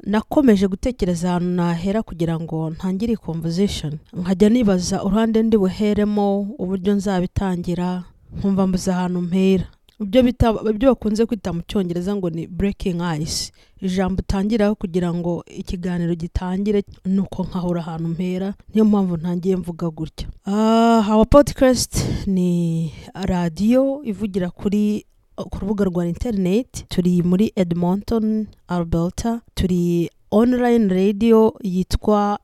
nakomeje gutekereza ahantu nahera kugira ngo ntangire conversation, nkajya nibaza uruhande ndi buheremo, uburyo nzabitangira, nkumva mbuze ahantu mpera. Ibyo bakunze kwita mu cyongereza ngo ni breaking ice, ijambo utangiraho kugira ngo ikiganiro gitangire nuko nkahura ahantu mpera. Niyo mpamvu ntangiye mvuga gutya. Our podcast ni radio ivugira ku rubuga rwa internet. Turi muri Edmonton, Alberta. Turi online radio yitwa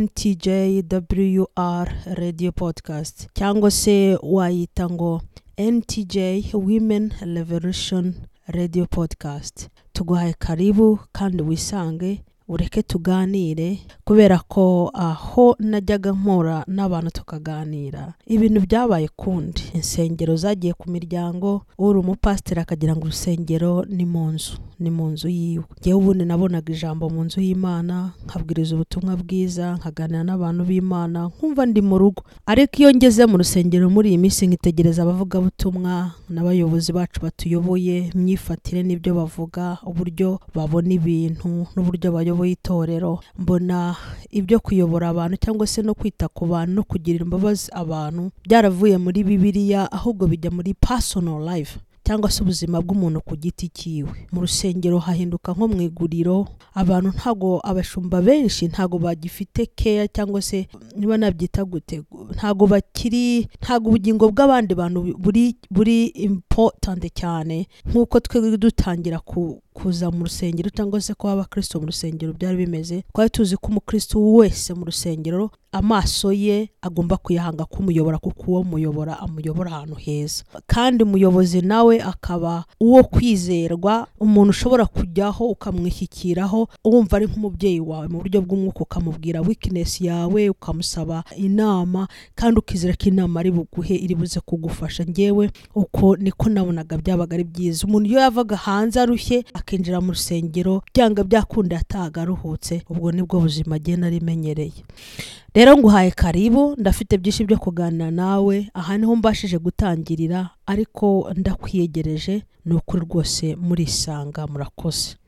NTJWR Radio Podcast, cyangwa se wayita ngo NTJ Women Revolution Radio Podcast. Tuguhaye karibu kandi wisange, ureke tuganire, kubera ko aho najyaga nkora n'abantu tukaganira ibintu byabaye kundi. Insengero zagiye ku miryango, uri umupasiteri akagira ngo urusengero ni mu nzu yiwe. Ngewe ubundi nabonaga ijambo mu nzu y'Imana, nkabwiriza ubutumwa bwiza, nkaganira n'abantu b'Imana, nkumva ndi mu rugo. Ariko iyo ngeze mu rusengero muri iyi minsi nkitegereza abavuga butumwa n'abayobozi bacu batuyoboye, imyifatire n'ibyo bavuga, uburyo babona ibintu n'uburyo bayoboye itorero, mbona ibyo kuyobora abantu cyangwa se no kwita ku bantu no kugirira imbabazi abantu byaravuye muri Bibiliya, ahubwo bijya muri personal life cyangwa se ubuzima bw'umuntu ku giti cyiwe. Mu rusengero hahinduka nko mu iguriro, abantu abashumba benshi ntago bagifite care, cyangwa se niba nabyita gute, ntago ubugingo bw'abandi bantu buri important cyane nkuko twe dutangira kuza mu rusengero cyangwa se kuba abakristo mu rusengero byari bimeze. Twari tuzi ko umukristo wese mu rusengero amaso ye agomba kuyahanga kumuyobora, kuko uwo muyobora amuyobora ahantu heza, kandi umuyobozi nawe akaba uwo kwizerwa, umuntu ushobora kujyaho ukamwishyikiraho wumva ari nk'umubyeyi wawe mu buryo bw'umwuka, ukamubwira weakness yawe, ukamusaba inama, kandi ukizera ko inama ari buguhe iri buze kugufasha. Ngewe uko niko nabonaga byabaga ari byiza. Umuntu iyo yavaga hanze arushye akinjira mu rusengero, byanga byakunda ataga aruhutse, ubwo nibwo buzima agenda arimenyereye. Rero nguhaye karibu, ndafite byinshi byo kuganira nawe. Aha niho mbashije gutangirira, ariko ndakwiyegereje, ni ukuri rwose murisanga. Murakoze.